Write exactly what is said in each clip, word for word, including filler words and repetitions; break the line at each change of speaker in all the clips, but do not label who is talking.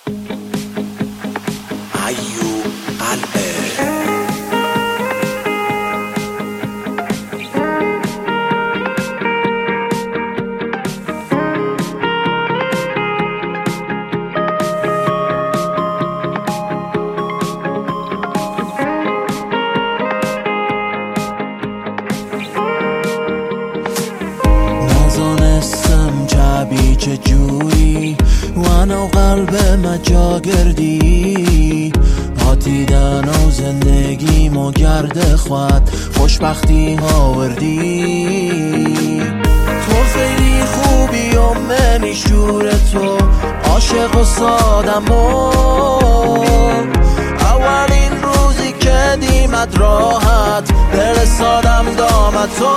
ایوب قلعه.
نزانستم چبی چجوری وانا قلب مجاگردی آتیدن و زندگی مو گرد خود خوشبختی ها وردی. تو خیلی خوبی و منی شور تو عاشق و سادم و اولین روزی که دیمت راحت دل سادم دامت تو.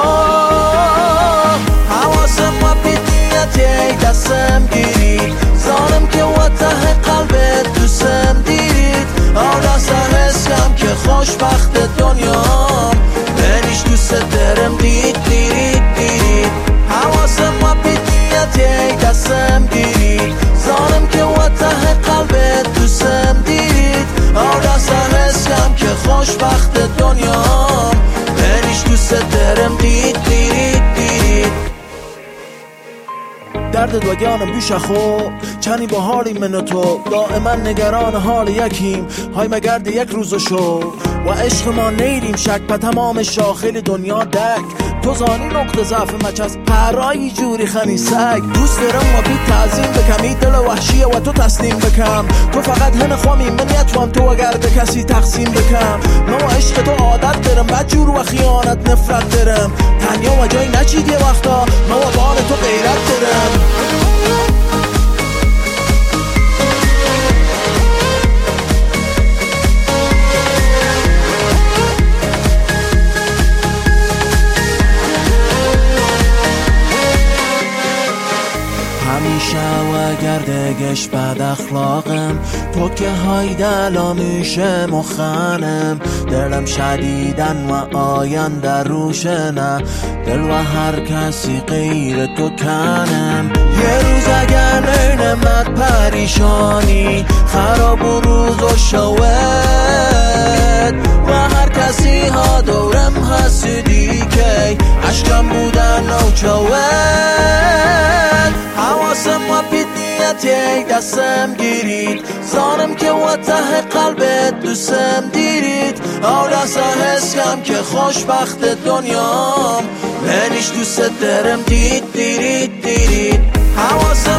حواسم و بیدیت دستم گیرید زانم که و ته قلبت دوستم دیرید آن دست حسم که خوشبخت دنیام منیش دوست درم دید دیرید دیرید. حواسم و بیدیت دستم گیرید زانم که و ته قلبت دوستم دیرید آن دست حسم که خوشبخت دنیام منیش دوست درم دید دیرید دیرید. درد دوگانم بیش خو چنی با حالی من و تو دائما نگران حال یکیم های مگرد یک روز شو و عشق ما نیریم شک په تمام شاخل دنیا دک تو زانی نقطه ضعف مچ پرایی جوری خنی سگ دوست دارم و بی تعظیم بکم دل وحشیه و تو تسلیم بکم تو فقط هن خوامی منیت وام تو اگر به کسی تقسیم بکم من و عشق تو عادت دارم بدجور و خیانت نفرت دارم تنیا و جای نچید یه وقتا من و بال تو غیرت دارم. همیشه و گردگش بد اخلاقم تو که های دلا میشه مخنم دلم شدیدن و آینده روشنه دل و هر کسی غیر تو کنم. یه روز اگر نمت پریشانی خراب و روز و شود و هر کسی ها دورم حسودی که عشقم بودن و چود. حواسم و بیدیت دستم گیرید زانم که و ته قلبت دوستم دیرید آو دست حسکم که خوشبخت دنیام منیش دوست درم دید دیرید دیرید. حواسم